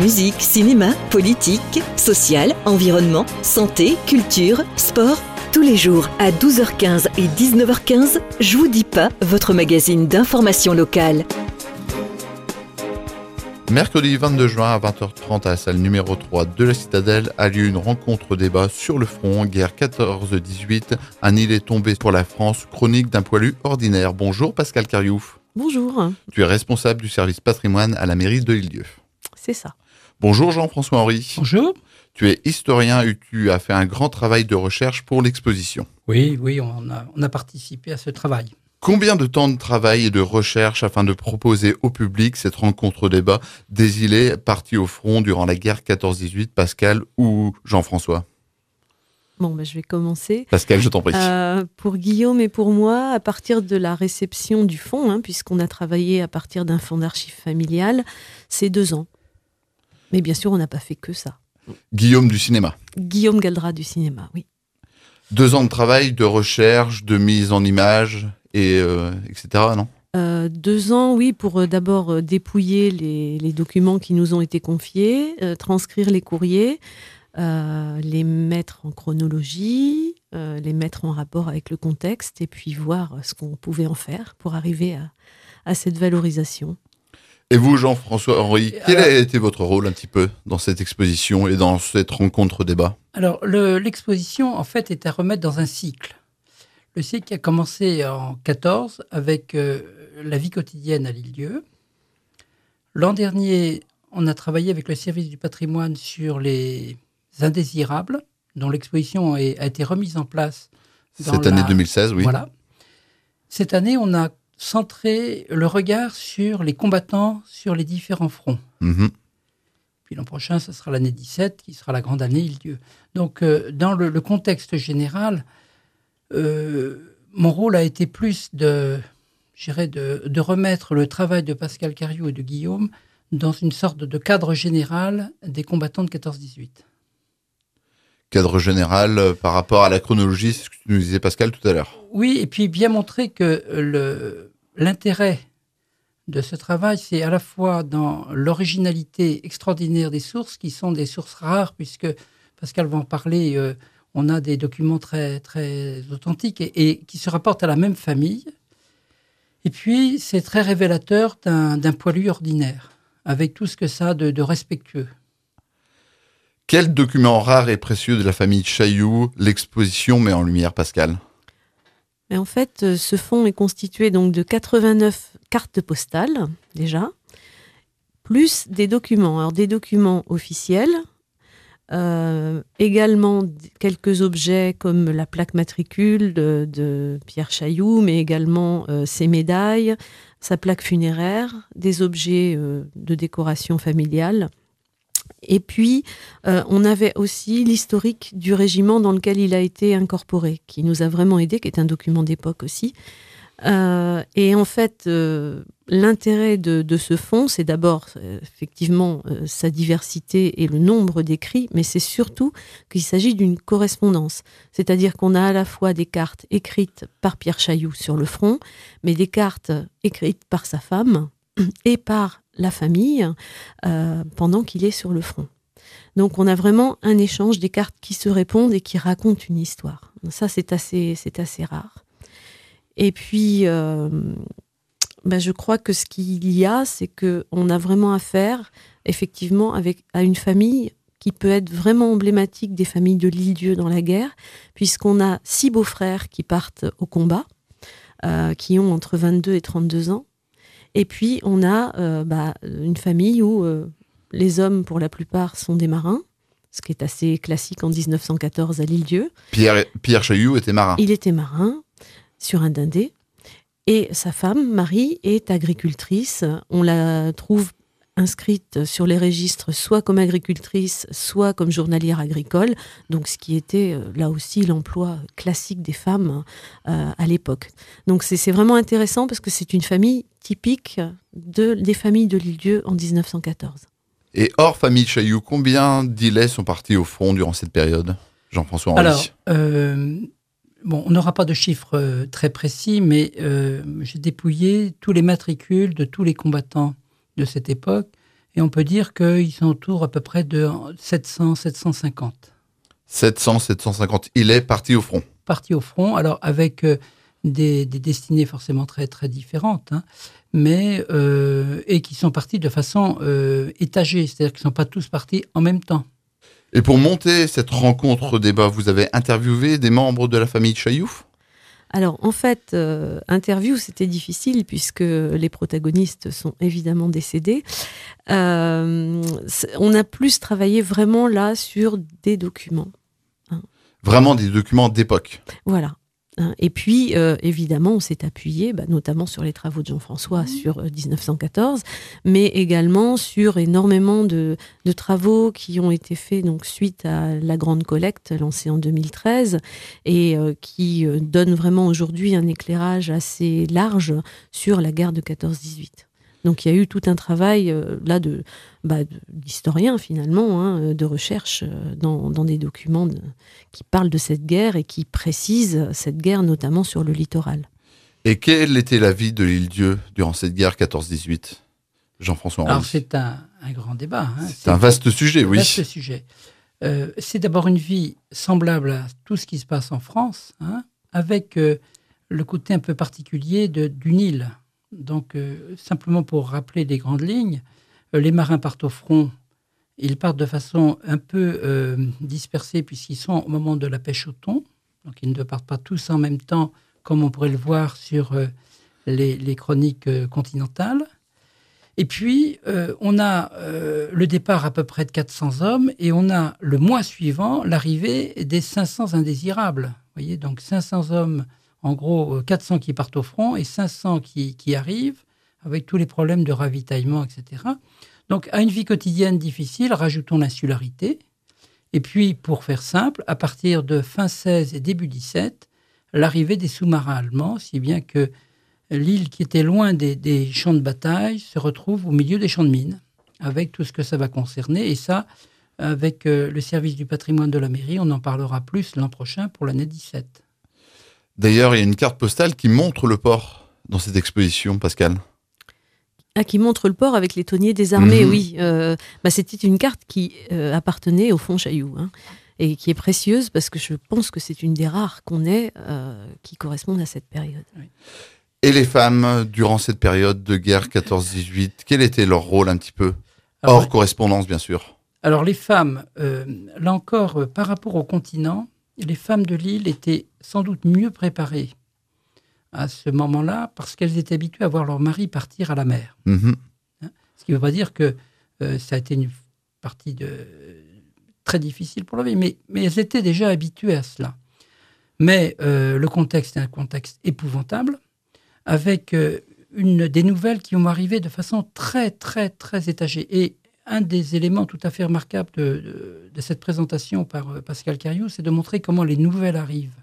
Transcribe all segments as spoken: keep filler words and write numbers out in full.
Musique, cinéma, politique, social, environnement, santé, culture, sport. Tous les jours à douze heures quinze et dix-neuf heures quinze, Je vous dis pas, votre magazine d'information locale. Mercredi vingt-deux juin à vingt heures trente à la salle numéro trois de la Citadelle a lieu une rencontre débat sur le front, guerre quatorze dix-huit, un île est tombé pour la France, chronique d'un poilu ordinaire. Bonjour Pascal Cariouf. Bonjour. Tu es responsable du service patrimoine à la mairie de L'Île-d'Yeu. C'est ça. Bonjour Jean-François Henry. Bonjour. Tu es historien et tu as fait un grand travail de recherche pour l'exposition. Oui, oui, on a, on a participé à ce travail. Combien de temps de travail et de recherche afin de proposer au public cette rencontre débat des îlets partis au front durant la guerre quatorze dix-huit, Pascal ou Jean-François? Bon, bah, je vais commencer. Pascal, je t'en prie. Euh, pour Guillaume et pour moi, à partir de la réception du fonds, hein, puisqu'on a travaillé à partir d'un fonds d'archives familiales, c'est deux ans. Mais bien sûr, on n'a pas fait que ça. Guillaume du cinéma. Guillaume Galdra du cinéma, oui. Deux ans de travail, de recherche, de mise en image, et euh, et cetera, non euh, Deux ans, oui, pour euh, d'abord euh, dépouiller les, les documents qui nous ont été confiés, euh, transcrire les courriers, euh, les mettre en chronologie, euh, les mettre en rapport avec le contexte, et puis voir ce qu'on pouvait en faire pour arriver à, à cette valorisation. Et vous, Jean-François Henry, quel Alors, a été votre rôle un petit peu dans cette exposition et dans cette rencontre débat? Alors, le, l'exposition, en fait, est à remettre dans un cycle. Le cycle a commencé en quatorze avec euh, la vie quotidienne à L'Île-d'Yeu. L'an dernier, on a travaillé avec le service du patrimoine sur les indésirables, dont l'exposition est, a été remise en place. Dans Cette la... année deux mille seize, oui. Voilà. Cette année, on a centré le regard sur les combattants sur les différents fronts. Mmh. Puis l'an prochain, ce sera l'année dix-sept, qui sera la grande année Île-d'Yeu. Donc, euh, dans le, le contexte général, euh, mon rôle a été plus de, je dirais, de, de remettre le travail de Pascal Cariouf et de Guillaume dans une sorte de cadre général des combattants de quatorze dix-huit. Cadre général euh, par rapport à la chronologie, c'est ce que tu nous disais Pascal tout à l'heure. Oui, et puis bien montrer que le, l'intérêt de ce travail, c'est à la fois dans l'originalité extraordinaire des sources, qui sont des sources rares, puisque Pascal va en parler, euh, on a des documents très, très authentiques et, et qui se rapportent à la même famille. Et puis, c'est très révélateur d'un, d'un poilu ordinaire, avec tout ce que ça a de, de respectueux. Quel document rare et précieux de la famille Chailloux l'exposition met en lumière, Pascal? Mais en fait, ce fonds est constitué donc de quatre-vingt-neuf cartes postales, déjà, plus des documents. Alors, des documents officiels, euh, également quelques objets comme la plaque matricule de, de Pierre Chailloux, mais également euh, ses médailles, sa plaque funéraire, des objets euh, de décoration familiale. Et puis, euh, on avait aussi l'historique du régiment dans lequel il a été incorporé, qui nous a vraiment aidés, qui est un document d'époque aussi. Euh, et en fait, euh, l'intérêt de, de ce fonds, c'est d'abord, euh, effectivement, euh, sa diversité et le nombre d'écrits, mais c'est surtout qu'il s'agit d'une correspondance. C'est-à-dire qu'on a à la fois des cartes écrites par Pierre Chailloux sur le front, mais des cartes écrites par sa femme et par la famille euh, pendant qu'il est sur le front. Donc on a vraiment un échange des cartes qui se répondent et qui racontent une histoire. Ça, c'est assez, c'est assez rare. Et puis, euh, ben je crois que ce qu'il y a, c'est qu'on a vraiment affaire, effectivement, avec, à une famille qui peut être vraiment emblématique des familles de L'Île-d'Yeu dans la guerre, puisqu'on a six beaux-frères qui partent au combat, euh, qui ont entre vingt-deux et trente-deux ans. Et puis, on a euh, bah, une famille où euh, les hommes, pour la plupart, sont des marins, ce qui est assez classique en dix-neuf cent quatorze à L'Île-d'Yeu. Pierre, Pierre Chailloux était marin. Il était marin, sur un dindé. Et sa femme, Marie, est agricultrice. On la trouve inscrite sur les registres soit comme agricultrice, soit comme journalière agricole, donc ce qui était euh, là aussi l'emploi classique des femmes euh, à l'époque. Donc c'est, c'est vraiment intéressant parce que c'est une famille typique de, des familles de L'Île-d'Yeu en dix-neuf cent quatorze. Et hors famille Chailloux, combien d'îlets sont partis au front durant cette période, Jean-François Henry? Alors, euh, bon, on n'aura pas de chiffres euh, très précis, mais euh, j'ai dépouillé tous les matricules de tous les combattants de cette époque, Et on peut dire qu'ils sont autour à peu près de sept cents, sept cent cinquante. sept cents, sept cent cinquante. Il est parti au front. Parti au front, alors avec euh, des, des destinées forcément très, très différentes, hein, mais, euh, et qui sont partis de façon euh, étagée, c'est-à-dire qu'ils ne sont pas tous partis en même temps. Et pour monter cette rencontre débat, vous avez interviewé des membres de la famille Chailloux ? Alors, en fait, euh, interview, c'était difficile puisque les protagonistes sont évidemment décédés. Euh, on a plus travaillé vraiment là sur des documents. Hein. Vraiment des documents d'époque. Voilà. Et puis, euh, évidemment, on s'est appuyé, bah, notamment sur les travaux de Jean-François sur euh, dix-neuf cent quatorze, mais également sur énormément de, de travaux qui ont été faits donc, suite à la grande collecte lancée en deux mille treize et euh, qui euh, donnent vraiment aujourd'hui un éclairage assez large sur la guerre de quatorze dix-huit. Donc, il y a eu tout un travail euh, là de, bah, de, d'historien finalement, hein, de recherche euh, dans, dans des documents de, qui parlent de cette guerre et qui précisent cette guerre notamment sur le littoral. Et quelle était la vie de l'île-Dieu durant cette guerre quatorze dix-huit, Jean-François Henry? Alors c'est un, un grand débat. Hein. C'est, c'est un vaste sujet, oui. Vaste sujet. Euh, c'est d'abord une vie semblable à tout ce qui se passe en France, hein, avec euh, le côté un peu particulier de, d'une île. Donc, euh, simplement pour rappeler les grandes lignes, euh, les marins partent au front. Ils partent de façon un peu euh, dispersée puisqu'ils sont au moment de la pêche au thon. Donc, ils ne partent pas tous en même temps, comme on pourrait le voir sur euh, les, les chroniques euh, continentales. Et puis, euh, on a euh, le départ à peu près de quatre cents hommes et on a le mois suivant l'arrivée des cinq cents indésirables. Vous voyez, donc cinq cents hommes. En gros, quatre cents qui partent au front et cinq cents qui, qui arrivent, avec tous les problèmes de ravitaillement, et cetera. Donc, à une vie quotidienne difficile, rajoutons l'insularité. Et puis, pour faire simple, à partir de fin seize et début dix-sept, l'arrivée des sous-marins allemands, si bien que l'île qui était loin des, des champs de bataille se retrouve au milieu des champs de mines, avec tout ce que ça va concerner. Et ça, avec euh, le service du patrimoine de la mairie, on en parlera plus l'an prochain pour l'année dix-sept. D'ailleurs, il y a une carte postale qui montre le port dans cette exposition, Pascal. Ah, qui montre le port avec les tonniers désarmés, mmh. oui. Euh, bah, c'était une carte qui euh, appartenait au Fonds Chailloux, hein, et qui est précieuse parce que je pense que c'est une des rares qu'on ait euh, qui correspondent à cette période. Oui. Et les femmes, durant cette période de guerre quatorze dix-huit, quel était leur rôle un petit peu ? Hors alors, correspondance, bien sûr. Alors, les femmes, euh, là encore, euh, par rapport au continent, les femmes de l'île étaient sans doute mieux préparées à ce moment-là parce qu'elles étaient habituées à voir leur mari partir à la mer. Mmh. Hein, ce qui ne veut pas dire que euh, ça a été une partie de, euh, très difficile pour la vie, mais, mais elles étaient déjà habituées à cela. Mais euh, le contexte est un contexte épouvantable, avec euh, une, des nouvelles qui ont arrivé de façon très, très, très étagée. Et un des éléments tout à fait remarquables de, de, de cette présentation par euh, Pascal Cariou, c'est de montrer comment les nouvelles arrivent.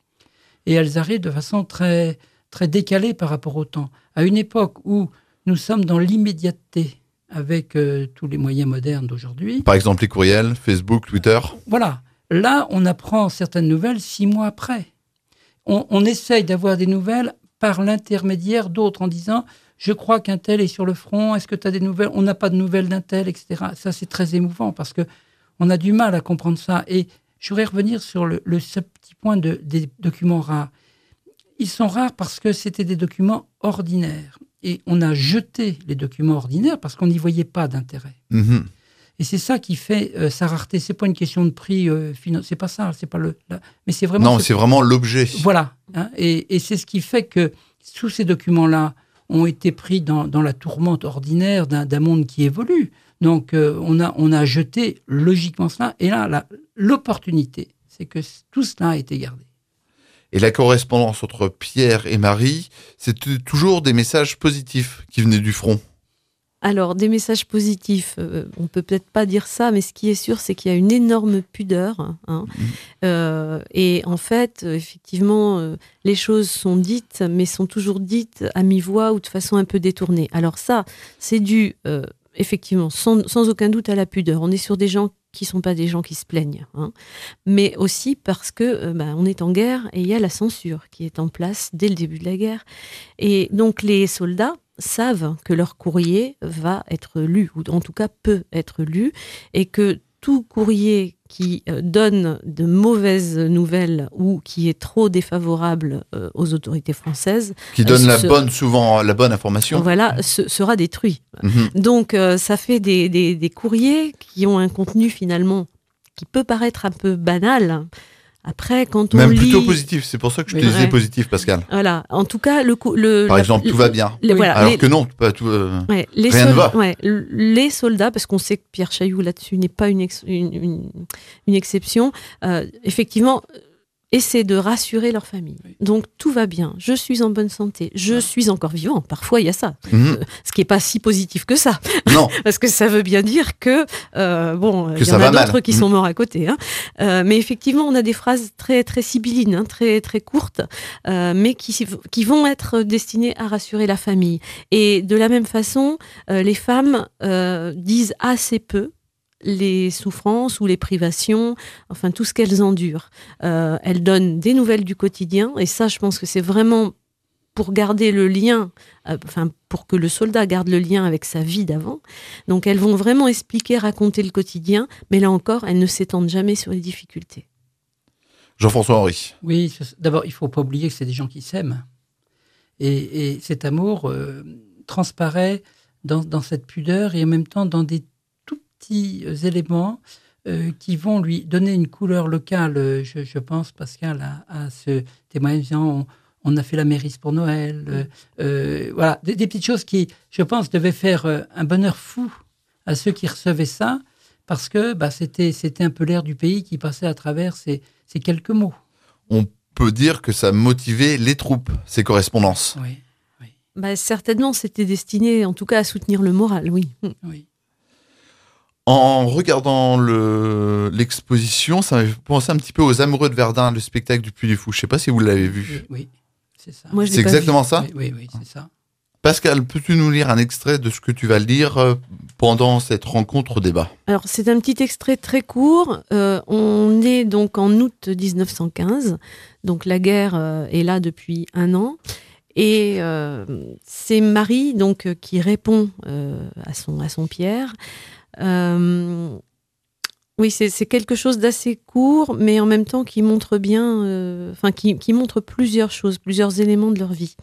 Et elles arrivent de façon très, très décalée par rapport au temps. À une époque où nous sommes dans l'immédiateté avec euh, tous les moyens modernes d'aujourd'hui. Par exemple, les courriels, Facebook, Twitter. Voilà. Là, on apprend certaines nouvelles six mois après. On, on essaye d'avoir des nouvelles par l'intermédiaire d'autres en disant « je crois qu'un tel est sur le front, est-ce que tu as des nouvelles ? On n'a pas de nouvelles d'un tel, et cetera » Ça, c'est très émouvant parce qu'on a du mal à comprendre ça. Et je voudrais revenir sur le, le ce petit point de, des documents rares. Ils sont rares parce que c'était des documents ordinaires. Et on a jeté les documents ordinaires parce qu'on n'y voyait pas d'intérêt. Mmh. Et c'est ça qui fait euh, sa rareté. C'est pas une question de prix euh, financier. C'est pas ça. C'est pas le. La... Mais c'est vraiment. Non, ce... c'est vraiment l'objet. Voilà. Hein, et, et c'est ce qui fait que tous ces documents-là ont été pris dans, dans la tourmente ordinaire d'un, d'un monde qui évolue. Donc, euh, on a on a jeté logiquement cela. Et là, la, l'opportunité, c'est que tout cela a été gardé. Et la correspondance entre Pierre et Marie, c'était toujours des messages positifs qui venaient du front. Alors, des messages positifs, euh, on peut peut-être pas dire ça, mais ce qui est sûr, c'est qu'il y a une énorme pudeur. Hein, mmh. euh, et en fait, effectivement, euh, les choses sont dites, mais sont toujours dites à mi-voix ou de façon un peu détournée. Alors ça, c'est dû, euh, effectivement, sans, sans aucun doute à la pudeur. On est sur des gens qui ne sont pas des gens qui se plaignent, hein, mais aussi parce que euh, bah, on est en guerre et il y a la censure qui est en place dès le début de la guerre. Et donc les soldats, savent que leur courrier va être lu, ou en tout cas peut être lu, et que tout courrier qui euh, donne de mauvaises nouvelles ou qui est trop défavorable euh, aux autorités françaises, qui donne euh, la se- bonne, souvent la bonne information. voilà, se- sera détruit. Mhm. Donc, euh, ça fait des, des, des courriers qui ont un contenu finalement qui peut paraître un peu banal. Après, quand on Même lit... plutôt positif. C'est pour ça que je te Oui. disais Ouais. positif, Pascal. Voilà. En tout cas, le, cou- le Par la- exemple, le- tout va bien. les- Oui. voilà, Alors les- que non, pas tout. euh, ouais, les rien ne sol- va. ouais, l- les soldats, parce qu'on sait que Pierre Chailloux là-dessus n'est pas une, ex- une, une- une exception, euh, effectivement, euh, essaient de rassurer leur famille. Oui. Donc tout va bien, je suis en bonne santé, je Ouais. suis encore vivant. Parfois, il y a ça, mhm. Euh, ce qui n'est pas si positif que ça, Non, parce que ça veut bien dire que, euh, bon, il y ça en va a d'autres mal. qui Mhm. sont morts à côté. Hein. Euh, mais effectivement, on a des phrases très, très sibyllines, hein, très, très courtes, euh, mais qui, qui vont être destinées à rassurer la famille. Et de la même façon, euh, les femmes euh, disent assez peu les souffrances ou les privations, enfin tout ce qu'elles endurent. Euh, elles donnent des nouvelles du quotidien, et ça, je pense que c'est vraiment pour garder le lien, euh, enfin pour que le soldat garde le lien avec sa vie d'avant. Donc elles vont vraiment expliquer, raconter le quotidien, mais là encore, elles ne s'étendent jamais sur les difficultés. Jean-François Henry. Oui, ce- d'abord, il ne faut pas oublier que c'est des gens qui s'aiment. Et, et cet amour euh, transparaît dans, dans cette pudeur et en même temps dans des tout petits euh, éléments euh, qui vont lui donner une couleur locale. Euh, Je, je pense, Pascal, à, à ce témoignage disant, on, on a fait la mairie pour Noël. Euh, euh, voilà, des, des petites choses qui, je pense, devaient faire euh, un bonheur fou à ceux qui recevaient ça, parce que bah, c'était, c'était un peu l'air du pays qui passait à travers ces, ces quelques mots. On peut dire que ça motivait les troupes, ces correspondances. Oui, Bah, certainement, c'était destiné en tout cas à soutenir le moral, oui. oui. En regardant le, l'exposition, ça m'a fait penser un petit peu aux Amoureux de Verdun, le spectacle du Puy du Fou. Je ne sais pas si vous l'avez vu. Oui, oui, c'est ça. Moi, je C'est l'ai pas exactement ça. Oui, oui, oui, c'est ça. Pascal, peux-tu nous lire un extrait de ce que tu vas lire euh, pendant cette rencontre débat? Alors, c'est un petit extrait très court. Euh, on est donc en août dix-neuf cent quinze. Donc, la guerre euh, est là depuis un an. Et euh, c'est Marie donc, euh, qui répond euh, à, son, à son Pierre. Euh, oui, c'est, c'est quelque chose d'assez court, mais en même temps qui montre bien, euh, enfin, qui, qui montre plusieurs choses, plusieurs éléments de leur vie.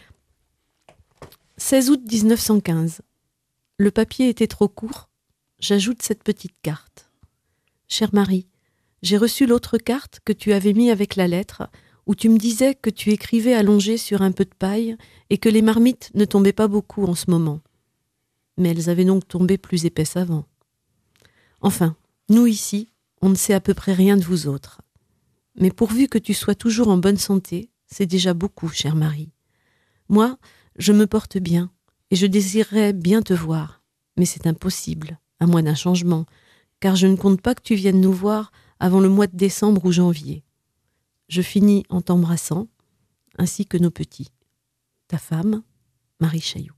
seize août dix-neuf cent quinze. Le papier était trop court. J'ajoute cette petite carte. Chère Marie, j'ai reçu l'autre carte que tu avais mis avec la lettre, où tu me disais que tu écrivais allongé sur un peu de paille et que les marmites ne tombaient pas beaucoup en ce moment. Mais elles avaient donc tombé plus épaisses avant. Enfin, nous ici, on ne sait à peu près rien de vous autres. Mais pourvu que tu sois toujours en bonne santé, c'est déjà beaucoup, chère Marie. Moi, je me porte bien et je désirerais bien te voir, mais c'est impossible, à moins d'un changement, car je ne compte pas que tu viennes nous voir avant le mois de décembre ou janvier. Je finis en t'embrassant, ainsi que nos petits. Ta femme, Marie Chailloux.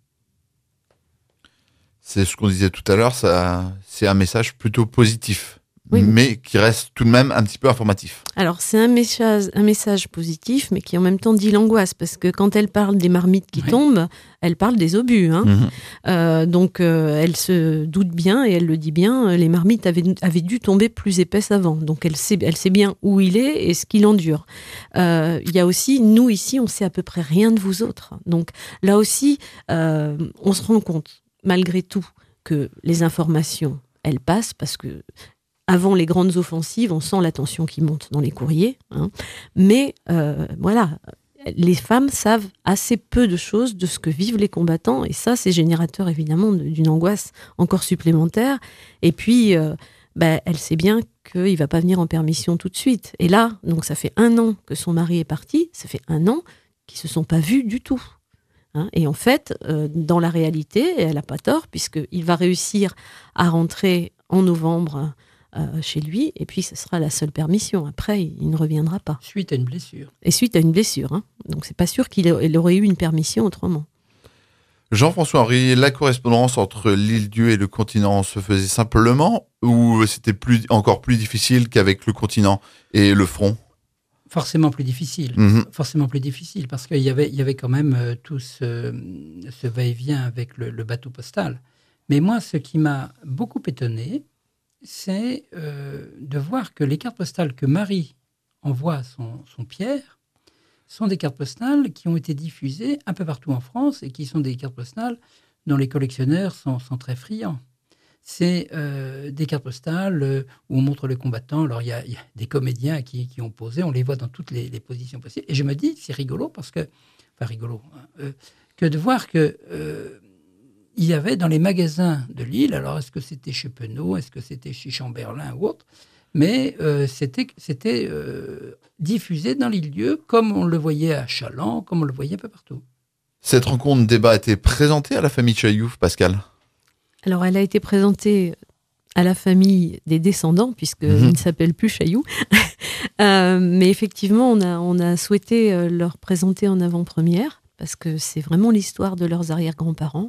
C'est ce qu'on disait tout à l'heure, ça, c'est un message plutôt positif, Oui. mais qui reste tout de même un petit peu informatif. Alors, c'est un message, un message positif, mais qui en même temps dit l'angoisse, parce que quand elle parle des marmites qui Oui. tombent, elle parle des obus. Hein. Mhm. Euh, donc, euh, elle se doute bien, et elle le dit bien, euh, les marmites avaient, avaient dû tomber plus épaisses avant. Donc, elle sait, elle sait bien où il est et ce qu'il endure. Euh, Il y a aussi, nous ici, on sait à peu près rien de vous autres. Donc, là aussi, euh, on se rend compte, malgré tout, que les informations, elles passent, parce que avant les grandes offensives, on sent la tension qui monte dans les courriers. Hein. Mais euh, voilà, les femmes savent assez peu de choses de ce que vivent les combattants. Et ça, c'est générateur évidemment d'une angoisse encore supplémentaire. Et puis, euh, bah, elle sait bien qu'il ne va pas venir en permission tout de suite. Et là, donc ça fait un an que son mari est parti. Ça fait un an qu'ils ne se sont pas vus du tout. Hein. Et en fait, euh, dans la réalité, elle n'a pas tort, puisqu'il va réussir à rentrer en novembre Euh, chez lui, et puis ce sera la seule permission. Après, il ne reviendra pas. Suite à une blessure. Et suite à une blessure. Hein. Donc, c'est pas sûr qu'il a- il aurait eu une permission autrement. Jean-François Henry, la correspondance entre l'île-Dieu et le continent se faisait simplement, ou c'était plus, encore plus difficile qu'avec le continent et le front? forcément plus difficile. Mmh. Forcément plus difficile, parce qu'il y avait, il y avait quand même euh, tout ce, ce va-et-vient avec le, le bateau postal. Mais moi, ce qui m'a beaucoup étonné, c'est euh, de voir que les cartes postales que Marie envoie à son, son Pierre sont des cartes postales qui ont été diffusées un peu partout en France et qui sont des cartes postales dont les collectionneurs sont, sont très friands. C'est euh, des cartes postales euh, où on montre les combattants. Alors, il y, y a des comédiens qui, qui ont posé, on les voit dans toutes les, les positions possibles. Et je me dis, c'est rigolo parce que, enfin rigolo, hein, euh, que de voir que euh, il y avait dans les magasins de Lille, alors est-ce que c'était chez Penaud, est-ce que c'était chez Chamberlain ou autre, mais euh, c'était, c'était euh, diffusé dans les lieux comme on le voyait à Chaland, comme on le voyait un peu partout. Cette rencontre débat a été présentée à la famille Chailloux, Pascal. Alors, elle a été présentée à la famille des descendants, puisqu'ils Mmh. ne s'appellent plus Chailloux. euh, mais effectivement, on a, on a souhaité euh, leur présenter en avant-première, parce que c'est vraiment l'histoire de leurs arrière-grands-parents.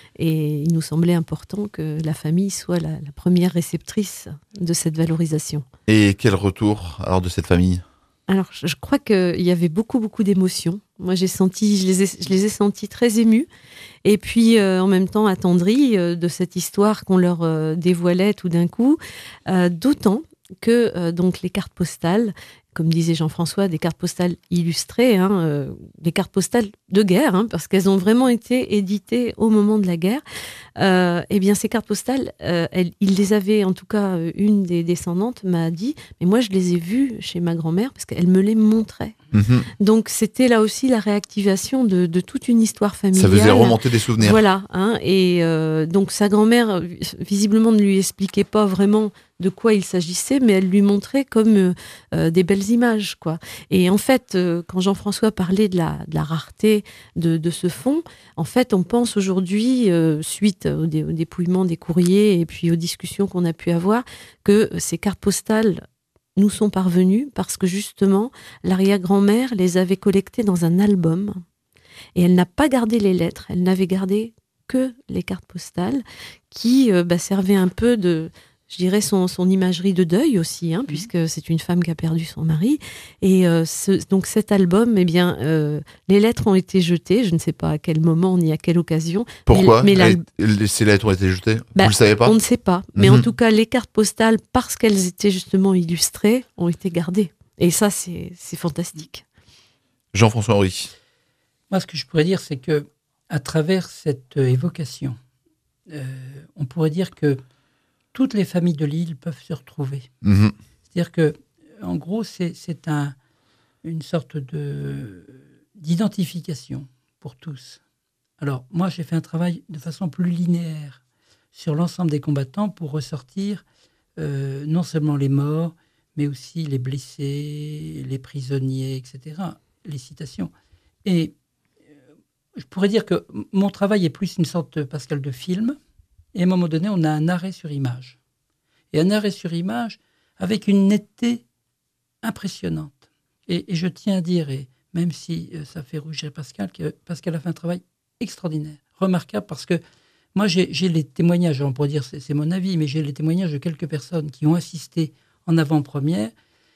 Et il nous semblait important que la famille soit la, la première réceptrice de cette valorisation. Et quel retour alors de cette famille ? Alors, je je crois qu'il y avait beaucoup, beaucoup d'émotions. Moi, j'ai senti, je les ai, je les ai sentis très émus. Et puis, euh, en même temps, attendris euh, de cette histoire qu'on leur euh, dévoilait tout d'un coup. Euh, d'autant que euh, donc, les cartes postales, comme disait Jean-François, des cartes postales illustrées, hein, euh, des cartes postales de guerre, hein, parce qu'elles ont vraiment été éditées au moment de la guerre. Euh, eh bien, ces cartes postales, euh, elle, il les avait, en tout cas, une des descendantes m'a dit, mais moi, je les ai vues chez ma grand-mère parce qu'elle me les montrait. Mmh. Donc, c'était là aussi la réactivation de, de toute une histoire familiale. Ça faisait remonter des souvenirs. Voilà. Hein, et euh, donc, sa grand-mère, visiblement, ne lui expliquait pas vraiment de quoi il s'agissait, mais elle lui montrait comme euh, des belles images, quoi. Et en fait, euh, quand Jean-François parlait de la, de la rareté de, de ce fonds, en fait, on pense aujourd'hui, euh, suite au, dé, au dépouillement des courriers et puis aux discussions qu'on a pu avoir, que ces cartes postales nous sont parvenues parce que justement, l'arrière-grand-mère les avait collectées dans un album et elle n'a pas gardé les lettres, elle n'avait gardé que les cartes postales qui euh, bah, servaient un peu de... je dirais son, son imagerie de deuil aussi, hein, mmh. puisque c'est une femme qui a perdu son mari. Et euh, ce, donc cet album, eh bien, euh, les lettres ont été jetées. Je ne sais pas à quel moment ni à quelle occasion. Pourquoi mais, mais les, ces lettres ont été jetées bah, Vous le savez pas? On ne sait pas. Mais mmh. en tout cas, les cartes postales, parce qu'elles étaient justement illustrées, ont été gardées. Et ça, c'est, c'est fantastique. Jean-François Henry. Moi, ce que je pourrais dire, c'est que à travers cette évocation, euh, on pourrait dire que toutes les familles de Lille peuvent se retrouver. Mmh. C'est-à-dire que, en gros, c'est, c'est un, une sorte de, d'identification pour tous. Alors, moi, j'ai fait un travail de façon plus linéaire sur l'ensemble des combattants pour ressortir euh, non seulement les morts, mais aussi les blessés, les prisonniers, et cetera, les citations. Et euh, je pourrais dire que mon travail est plus une sorte, Pascal, de film. Et à un moment donné, on a un arrêt sur image. Et un arrêt sur image avec une netteté impressionnante. Et, et je tiens à dire, et même si euh, ça fait rougir Pascal, que Pascal a fait un travail extraordinaire, remarquable, parce que moi, j'ai, j'ai les témoignages, on pourrait dire, c'est, c'est mon avis, mais j'ai les témoignages de quelques personnes qui ont assisté en avant-première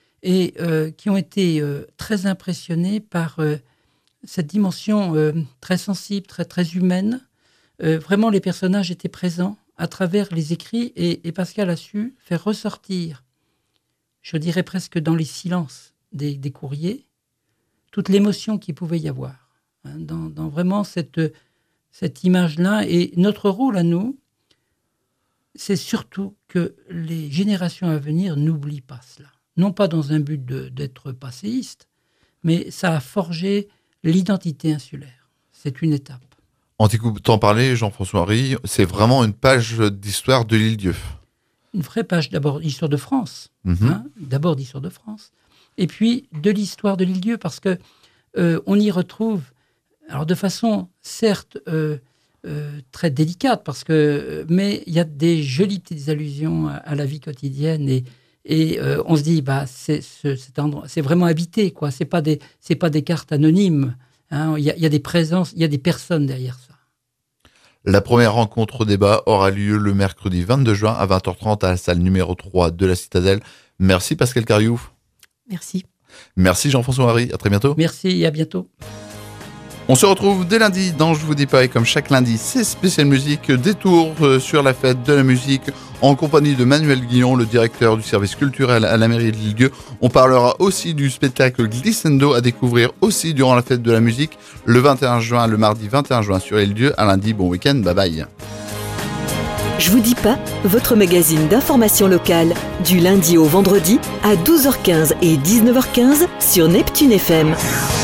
et euh, qui ont été euh, très impressionnées par euh, cette dimension euh, très sensible, très, très humaine. Euh, vraiment, les personnages étaient présents à travers les écrits et, et Pascal a su faire ressortir, je dirais presque dans les silences des, des courriers, toute l'émotion qu'il pouvait y avoir, hein, dans, dans vraiment cette, cette image-là. Et notre rôle à nous, c'est surtout que les générations à venir n'oublient pas cela. Non pas dans un but de, d'être passéiste, mais ça a forgé l'identité insulaire. C'est une étape. En t'écoutant parler, Jean-François Henry, c'est vraiment une page d'histoire de l'Île-Dieu. Une vraie page d'abord d'histoire de France, mmh. hein, d'abord d'histoire de France, et puis de l'histoire de l'Île-Dieu, parce que euh, on y retrouve, alors de façon certes euh, euh, très délicate, parce que mais il y a des jolies petites allusions à, à la vie quotidienne et et euh, on se dit bah c'est ce, cet endroit, c'est vraiment habité quoi, c'est pas des c'est pas des cartes anonymes. Hein, il y a, il y a des présences, il y a des personnes derrière ça. La première rencontre au débat aura lieu le mercredi vingt-deux juin à vingt heures trente à la salle numéro trois de la Citadelle. Merci Pascal Cariou. Merci. Merci Jean-François Harry, à très bientôt. Merci et à bientôt. On se retrouve dès lundi dans Je vous dis pas, et comme chaque lundi, c'est spécial musique, détour sur la fête de la musique en compagnie de Manuel Guillon, le directeur du service culturel à la mairie de L'Île-d'Yeu. On parlera aussi du spectacle Glissando à découvrir aussi durant la fête de la musique le vingt et un juin, le mardi vingt et un juin sur L'Île-d'Yeu. À lundi, bon week-end, bye bye. Je vous dis pas, votre magazine d'information locale, du lundi au vendredi à douze heures quinze et dix-neuf heures quinze sur Neptune F M.